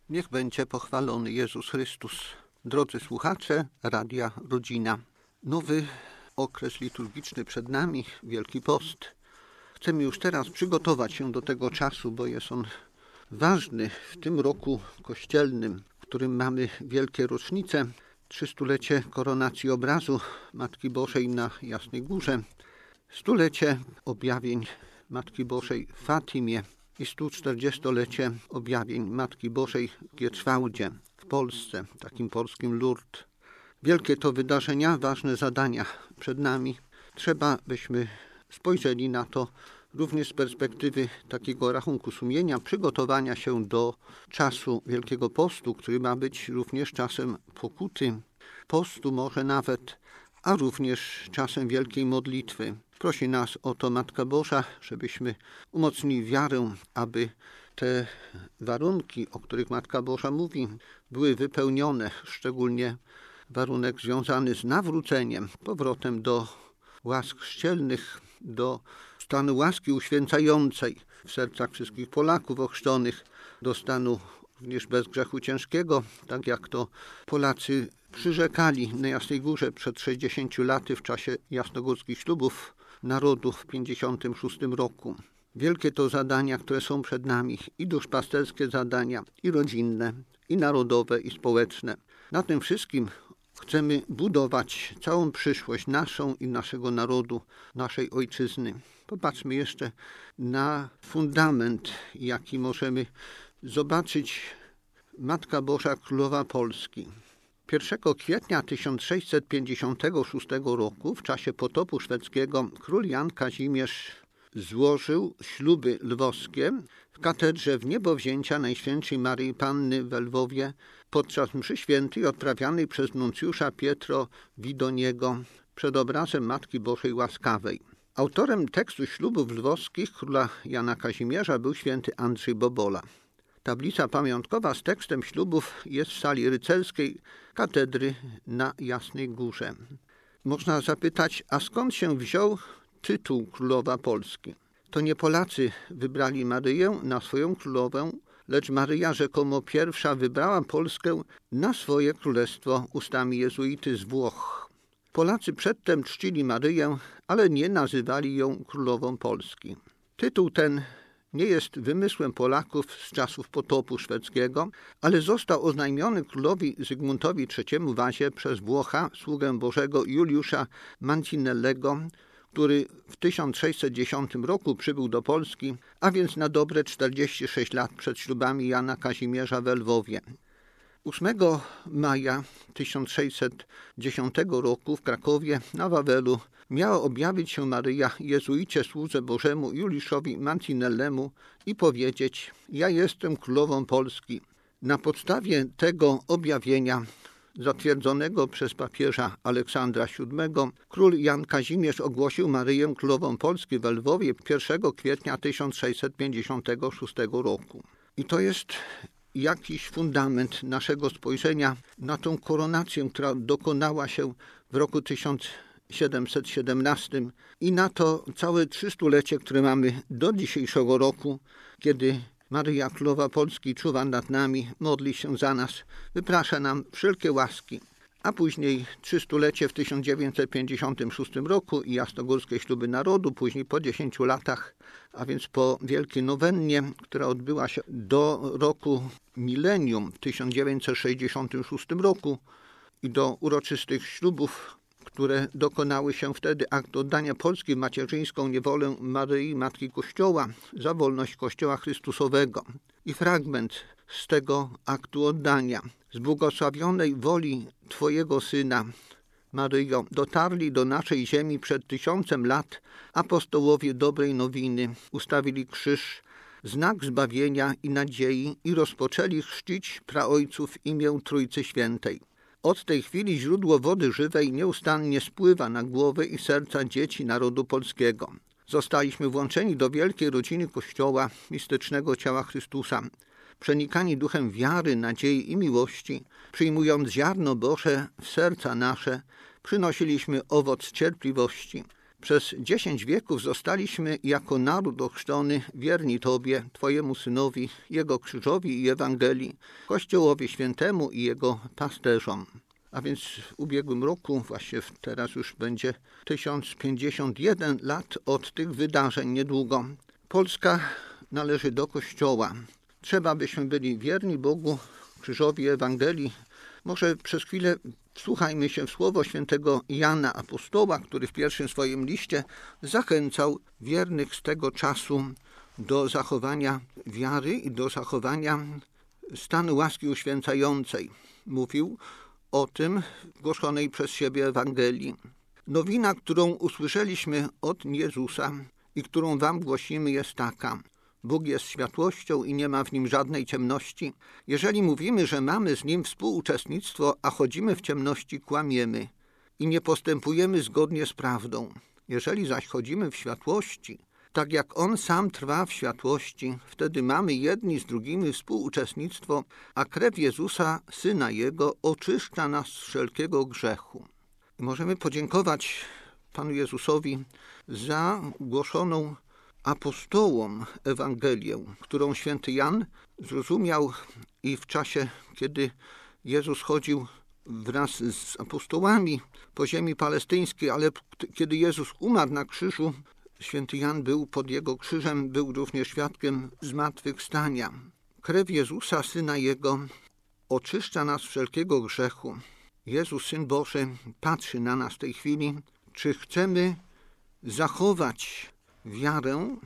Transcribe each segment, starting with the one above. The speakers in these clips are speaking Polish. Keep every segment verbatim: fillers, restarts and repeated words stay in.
Niech będzie pochwalony Jezus Chrystus. Drodzy słuchacze Radia Rodzina. Nowy okres liturgiczny przed nami, Wielki Post. Chcemy już teraz przygotować się do tego czasu, bo jest on ważny w tym roku kościelnym, w którym mamy wielkie rocznice. Trzystulecie koronacji obrazu Matki Bożej na Jasnej Górze, stulecie objawień Matki Bożej w Fatimie i sto czterdziestolecie objawień Matki Bożej w Gierczwałdzie, w Polsce, takim polskim Lourdes. Wielkie to wydarzenia, ważne zadania przed nami. Trzeba, byśmy spojrzeli na to również z perspektywy takiego rachunku sumienia, przygotowania się do czasu Wielkiego Postu, który ma być również czasem pokuty, postu może nawet, a również czasem wielkiej modlitwy. Prosi nas o to Matka Boża, żebyśmy umocnili wiarę, aby te warunki, o których Matka Boża mówi, były wypełnione, szczególnie warunek związany z nawróceniem, powrotem do łask chrzcielnych, do stanu łaski uświęcającej w sercach wszystkich Polaków ochrzczonych, do stanu również bez grzechu ciężkiego, tak jak to Polacy przyrzekali na Jasnej Górze przed sześćdziesięciu laty w czasie jasnogórskich ślubów narodu w pięćdziesiątym szóstym roku. Wielkie to zadania, które są przed nami, i duszpasterskie zadania, i rodzinne, i narodowe, i społeczne. Na tym wszystkim chcemy budować całą przyszłość naszą i naszego narodu, naszej ojczyzny. Popatrzmy jeszcze na fundament, jaki możemy zobaczyć. Matka Boża Królowa Polski. pierwszego kwietnia tysiąc sześćset pięćdziesiątego szóstego roku, w czasie potopu szwedzkiego, król Jan Kazimierz złożył śluby lwowskie w katedrze Wniebowzięcia Najświętszej Maryi Panny w Lwowie podczas mszy świętej odprawianej przez nuncjusza Pietro Widoniego przed obrazem Matki Bożej Łaskawej. Autorem tekstu ślubów lwowskich króla Jana Kazimierza był święty Andrzej Bobola. Tablica pamiątkowa z tekstem ślubów jest w sali rycerskiej katedry na Jasnej Górze. Można zapytać, a skąd się wziął tytuł Królowa Polski? To nie Polacy wybrali Maryję na swoją królowę, lecz Maryja rzekomo pierwsza wybrała Polskę na swoje królestwo ustami jezuity z Włoch. Polacy przedtem czcili Maryję, ale nie nazywali ją Królową Polski. Tytuł ten nie jest wymysłem Polaków z czasów potopu szwedzkiego, ale został oznajmiony królowi Zygmuntowi trzeciemu Wazie przez Włocha, sługę Bożego Juliusza Mancinellego, który w tysiąc sześćset dziesiątym roku przybył do Polski, a więc na dobre czterdzieści sześć lat przed ślubami Jana Kazimierza w Lwowie. ósmego maja tysiąc sześćset dziesiątego roku w Krakowie na Wawelu miała objawić się Maryja jezuicie słudze Bożemu Juliuszowi Mancinellemu i powiedzieć: ja jestem królową Polski. Na podstawie tego objawienia zatwierdzonego przez papieża Aleksandra siódmego król Jan Kazimierz ogłosił Maryję królową Polski w Lwowie pierwszego kwietnia tysiąc sześćset pięćdziesiątego szóstego roku. I to jest jakiś fundament naszego spojrzenia na tą koronację, która dokonała się w roku tysiąc siedemset siedemnastym i na to całe trzystulecie, które mamy do dzisiejszego roku, kiedy Maryja Królowa Polski czuwa nad nami, modli się za nas, wyprasza nam wszelkie łaski. A później trzystulecie w tysiąc dziewięćset pięćdziesiątym szóstym roku i jasnogórskie śluby narodu, później po dziesięciu latach, a więc po Wielkiej Nowennie, która odbyła się do roku milenium w tysiąc dziewięćset sześćdziesiątym szóstym roku i do uroczystych ślubów, które dokonały się wtedy, akt oddania Polski w macierzyńską niewolę Maryi, Matki Kościoła, za wolność Kościoła Chrystusowego. I fragment z tego aktu oddania. Z błogosławionej woli Twojego Syna, Maryjo, dotarli do naszej ziemi przed tysiącem lat apostołowie dobrej nowiny, ustawili krzyż, znak zbawienia i nadziei i rozpoczęli chrzcić praojców w imię Trójcy Świętej. Od tej chwili źródło wody żywej nieustannie spływa na głowę i serca dzieci narodu polskiego. Zostaliśmy włączeni do wielkiej rodziny Kościoła, mistycznego ciała Chrystusa. Przenikani duchem wiary, nadziei i miłości, przyjmując ziarno Boże w serca nasze, przynosiliśmy owoc cierpliwości. Przez dziesięć wieków zostaliśmy jako naród ochrzczony wierni Tobie, Twojemu Synowi, Jego krzyżowi i Ewangelii, Kościołowi Świętemu i Jego pasterzom. A więc w ubiegłym roku, właśnie teraz już będzie tysiąc pięćdziesiąt jeden lat od tych wydarzeń niedługo. Polska należy do Kościoła. Trzeba, byśmy byli wierni Bogu, krzyżowi, Ewangelii. Może przez chwilę wsłuchajmy się w słowo świętego Jana Apostoła, który w pierwszym swoim liście zachęcał wiernych z tego czasu do zachowania wiary i do zachowania stanu łaski uświęcającej. Mówił o tym w głoszonej przez siebie Ewangelii. Nowina, którą usłyszeliśmy od Jezusa i którą wam głosimy, jest taka. Bóg jest światłością i nie ma w Nim żadnej ciemności. Jeżeli mówimy, że mamy z Nim współuczestnictwo, a chodzimy w ciemności, kłamiemy i nie postępujemy zgodnie z prawdą. Jeżeli zaś chodzimy w światłości, tak jak On sam trwa w światłości, wtedy mamy jedni z drugimi współuczestnictwo, a krew Jezusa, Syna Jego, oczyszcza nas z wszelkiego grzechu. I możemy podziękować Panu Jezusowi za głoszoną apostołom Ewangelię, którą święty Jan zrozumiał i w czasie, kiedy Jezus chodził wraz z apostołami po ziemi palestyńskiej, ale kiedy Jezus umarł na krzyżu, święty Jan był pod Jego krzyżem, był również świadkiem zmartwychwstania. Krew Jezusa, Syna Jego, oczyszcza nas z wszelkiego grzechu. Jezus, Syn Boży, patrzy na nas w tej chwili, czy chcemy zachować wiarę,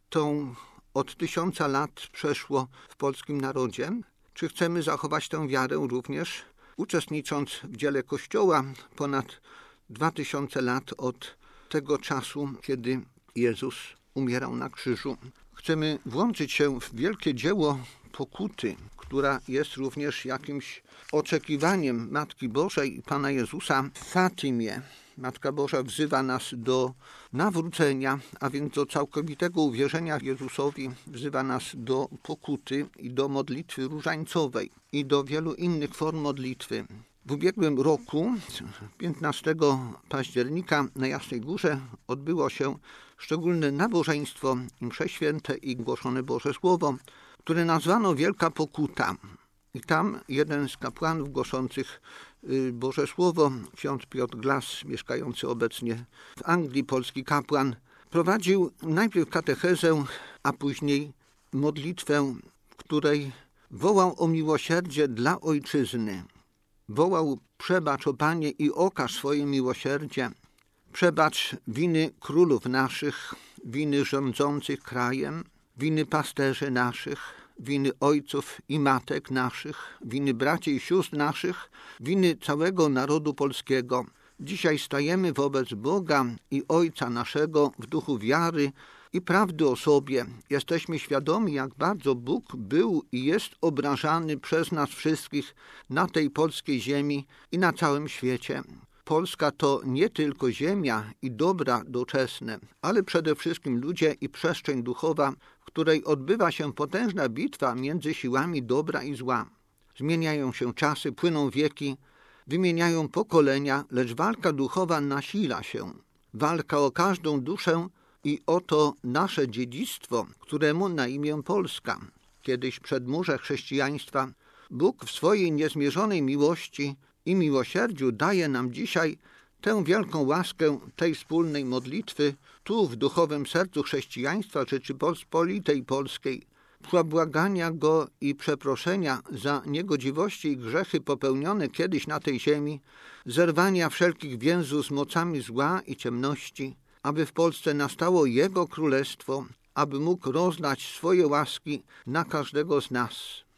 tą od tysiąca lat przeszło w polskim narodzie, czy chcemy zachować tę wiarę również uczestnicząc w dziele Kościoła ponad dwa tysiące lat od tego czasu, kiedy Jezus umierał na krzyżu. Chcemy włączyć się w wielkie dzieło pokuty, która jest również jakimś oczekiwaniem Matki Bożej i Pana Jezusa w Fatimie. Matka Boża wzywa nas do nawrócenia, a więc do całkowitego uwierzenia Jezusowi, wzywa nas do pokuty i do modlitwy różańcowej i do wielu innych form modlitwy. W ubiegłym roku, piętnastego października, na Jasnej Górze odbyło się szczególne nabożeństwo, msze święte i głoszone Boże Słowo, które nazwano Wielka Pokuta. I tam jeden z kapłanów głoszących Boże Słowo, ksiądz Piotr Glas, mieszkający obecnie w Anglii, polski kapłan, prowadził najpierw katechezę, a później modlitwę, w której wołał o miłosierdzie dla Ojczyzny. Wołał: przebacz, o Panie, i okaż swoje miłosierdzie. Przebacz winy królów naszych, winy rządzących krajem, winy pasterzy naszych, winy ojców i matek naszych, winy braci i sióstr naszych, winy całego narodu polskiego. Dzisiaj stajemy wobec Boga i Ojca naszego w duchu wiary i prawdy o sobie. Jesteśmy świadomi, jak bardzo Bóg był i jest obrażany przez nas wszystkich na tej polskiej ziemi i na całym świecie. Polska to nie tylko ziemia i dobra doczesne, ale przede wszystkim ludzie i przestrzeń duchowa, w której odbywa się potężna bitwa między siłami dobra i zła. Zmieniają się czasy, płyną wieki, wymieniają pokolenia, lecz walka duchowa nasila się. Walka o każdą duszę i o to nasze dziedzictwo, któremu na imię Polska. Kiedyś przedmurze chrześcijaństwa Bóg w swojej niezmierzonej miłości i miłosierdziu daje nam dzisiaj tę wielką łaskę tej wspólnej modlitwy tu w duchowym sercu chrześcijaństwa Rzeczypospolitej Polskiej, przebłagania Go i przeproszenia za niegodziwości i grzechy popełnione kiedyś na tej ziemi, zerwania wszelkich więzów z mocami zła i ciemności, aby w Polsce nastało Jego Królestwo, aby mógł rozlać swoje łaski na każdego z nas.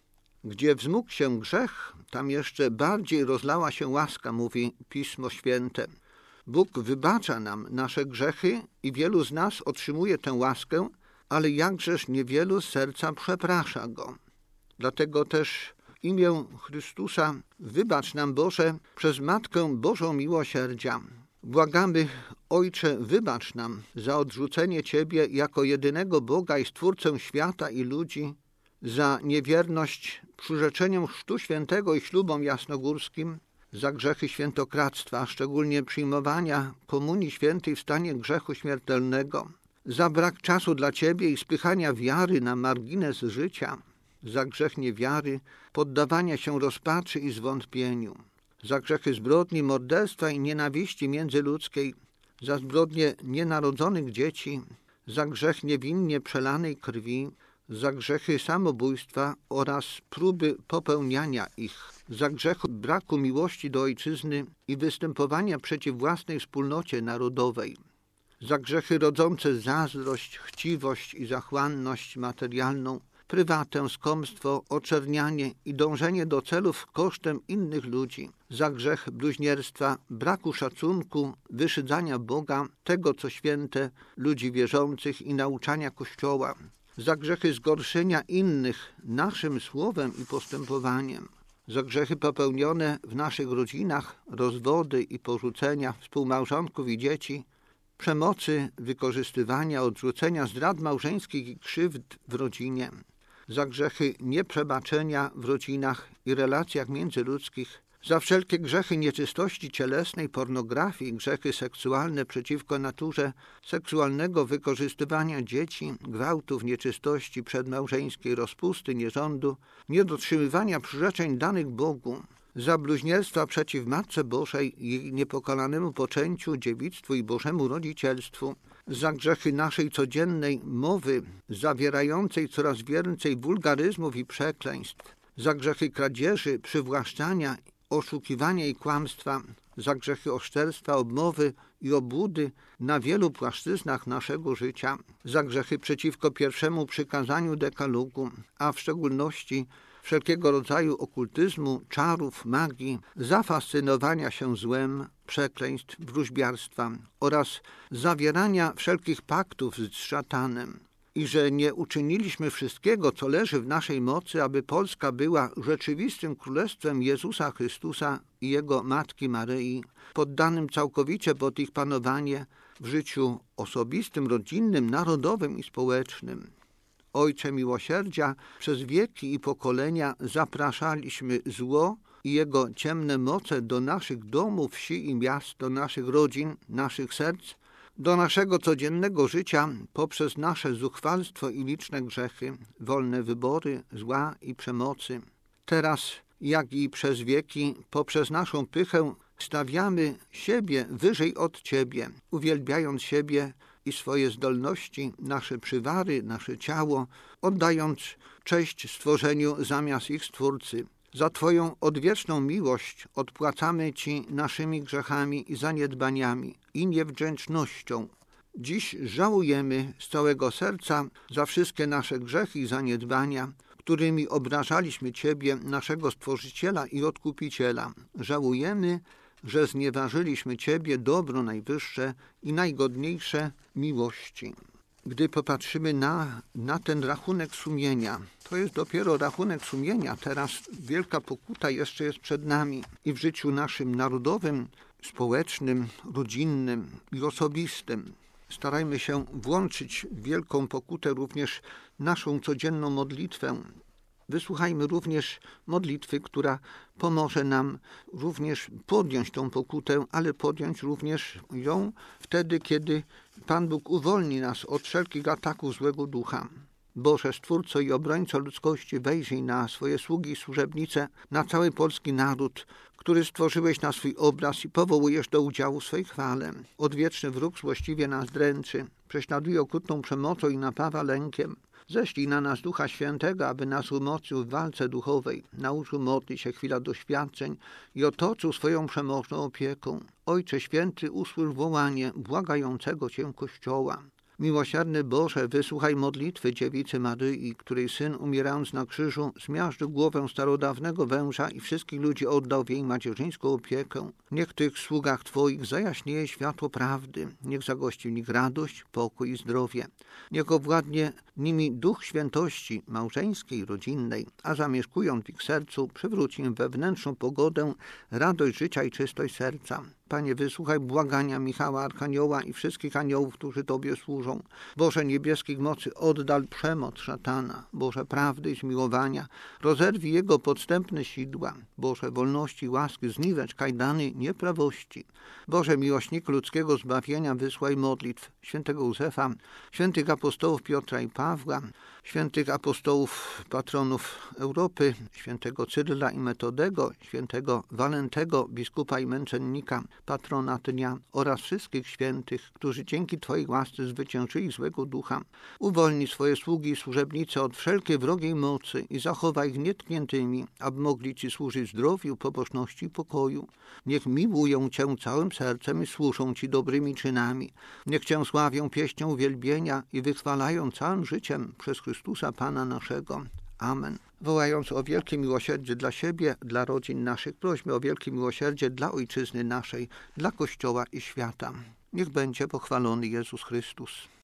Gdzie wzmógł się grzech, tam jeszcze bardziej rozlała się łaska, mówi Pismo Święte. Bóg wybacza nam nasze grzechy i wielu z nas otrzymuje tę łaskę, ale jakżeż niewielu z serca przeprasza Go. Dlatego też w imię Chrystusa wybacz nam, Boże, przez Matkę Bożą Miłosierdzia. Błagamy, Ojcze, wybacz nam za odrzucenie Ciebie jako jedynego Boga i Stwórcę świata i ludzi, za niewierność przyrzeczeniom Chrztu Świętego i ślubom jasnogórskim, za grzechy świętokradztwa, a szczególnie przyjmowania komunii świętej w stanie grzechu śmiertelnego, za brak czasu dla Ciebie i spychania wiary na margines życia, za grzech niewiary, poddawania się rozpaczy i zwątpieniu, za grzechy zbrodni, morderstwa i nienawiści międzyludzkiej, za zbrodnie nienarodzonych dzieci, za grzech niewinnie przelanej krwi, za grzechy samobójstwa oraz próby popełniania ich, za grzech braku miłości do ojczyzny i występowania przeciw własnej wspólnocie narodowej, za grzechy rodzące zazdrość, chciwość i zachłanność materialną, prywatę, skąpstwo, oczernianie i dążenie do celów kosztem innych ludzi, za grzech bluźnierstwa, braku szacunku, wyszydzania Boga, tego co święte, ludzi wierzących i nauczania Kościoła, za grzechy zgorszenia innych naszym słowem i postępowaniem, za grzechy popełnione w naszych rodzinach, rozwody i porzucenia współmałżonków i dzieci, przemocy, wykorzystywania, odrzucenia, zdrad małżeńskich i krzywd w rodzinie, za grzechy nieprzebaczenia w rodzinach i relacjach międzyludzkich, za wszelkie grzechy nieczystości cielesnej, pornografii, grzechy seksualne przeciwko naturze, seksualnego wykorzystywania dzieci, gwałtów, nieczystości przedmałżeńskiej, rozpusty, nierządu, niedotrzymywania przyrzeczeń danych Bogu, za bluźnierstwa przeciw Matce Bożej, jej niepokalanemu poczęciu, dziewictwu i Bożemu rodzicielstwu, za grzechy naszej codziennej mowy, zawierającej coraz więcej wulgaryzmów i przekleństw, za grzechy kradzieży, przywłaszczania, oszukiwania i kłamstwa, za grzechy oszczerstwa, obmowy i obłudy na wielu płaszczyznach naszego życia, za grzechy przeciwko pierwszemu przykazaniu dekalogu, a w szczególności wszelkiego rodzaju okultyzmu, czarów, magii, zafascynowania się złem, przekleństw, wróżbiarstwa oraz zawierania wszelkich paktów z szatanem. I że nie uczyniliśmy wszystkiego, co leży w naszej mocy, aby Polska była rzeczywistym królestwem Jezusa Chrystusa i Jego Matki Maryi, poddanym całkowicie pod ich panowanie w życiu osobistym, rodzinnym, narodowym i społecznym. Ojcze miłosierdzia, przez wieki i pokolenia zapraszaliśmy zło i jego ciemne moce do naszych domów, wsi i miast, do naszych rodzin, naszych serc, do naszego codziennego życia poprzez nasze zuchwalstwo i liczne grzechy, wolne wybory, zła i przemocy. Teraz, jak i przez wieki, poprzez naszą pychę stawiamy siebie wyżej od Ciebie, uwielbiając siebie i swoje zdolności, nasze przywary, nasze ciało, oddając cześć stworzeniu zamiast ich Stwórcy. Za Twoją odwieczną miłość odpłacamy Ci naszymi grzechami i zaniedbaniami i niewdzięcznością. Dziś żałujemy z całego serca za wszystkie nasze grzechy i zaniedbania, którymi obrażaliśmy Ciebie, naszego Stworzyciela i Odkupiciela. Żałujemy, że znieważyliśmy Ciebie, dobro najwyższe i najgodniejsze miłości. Gdy popatrzymy na, na ten rachunek sumienia, to jest dopiero rachunek sumienia. Teraz wielka pokuta jeszcze jest przed nami i w życiu naszym narodowym, społecznym, rodzinnym i osobistym. Starajmy się włączyć w wielką pokutę również naszą codzienną modlitwę. Wysłuchajmy również modlitwy, która pomoże nam również podjąć tą pokutę, ale podjąć również ją wtedy, kiedy Pan Bóg uwolni nas od wszelkich ataków złego ducha. Boże, Stwórco i Obrońco ludzkości, wejrzyj na swoje sługi i służebnice, na cały polski naród, który stworzyłeś na swój obraz i powołujesz do udziału w swej chwale. Odwieczny wróg złośliwie nas dręczy, prześladuje okrutną przemocą i napawa lękiem. Ześlij na nas Ducha Świętego, aby nas umocnił w walce duchowej, nauczył modlić się chwila doświadczeń i otoczył swoją przemożną opieką. Ojcze Święty, usłysz wołanie błagającego Cię Kościoła. Miłosierny Boże, wysłuchaj modlitwy dziewicy Maryi, której Syn, umierając na krzyżu, zmiażdżył głowę starodawnego węża i wszystkich ludzi oddał w jej macierzyńską opiekę. Niech w tych sługach Twoich zajaśnieje światło prawdy, niech zagości w nich radość, pokój i zdrowie. Niech owładnie nimi duch świętości małżeńskiej, rodzinnej, a zamieszkując w ich sercu, przywróci im wewnętrzną pogodę, radość życia i czystość serca. Panie, wysłuchaj błagania Michała Archanioła i wszystkich aniołów, którzy Tobie służą. Boże niebieskich mocy, oddal przemoc szatana. Boże prawdy i zmiłowania, rozerwij jego podstępne sidła. Boże wolności i łaski, zniwecz kajdany nieprawości. Boże miłośnik ludzkiego zbawienia, wysłaj modlitw świętego Józefa, świętych apostołów Piotra i Pawła, świętych apostołów patronów Europy, świętego Cyryla i Metodego, świętego Walentego, biskupa i męczennika, patrona dnia oraz wszystkich świętych, którzy dzięki Twojej łasce zwyciężyli złego ducha. Uwolnij swoje sługi i służebnice od wszelkiej wrogiej mocy i zachowaj ich nietkniętymi, aby mogli Ci służyć w zdrowiu, pobożności i pokoju. Niech miłują Cię całym sercem i służą Ci dobrymi czynami. Niech Cię sławią pieśnią uwielbienia i wychwalają całym życiem przez Chrystusa Pana naszego. Amen. Wołając o wielkie miłosierdzie dla siebie, dla rodzin naszych, prośmy o wielkie miłosierdzie dla Ojczyzny naszej, dla Kościoła i świata. Niech będzie pochwalony Jezus Chrystus.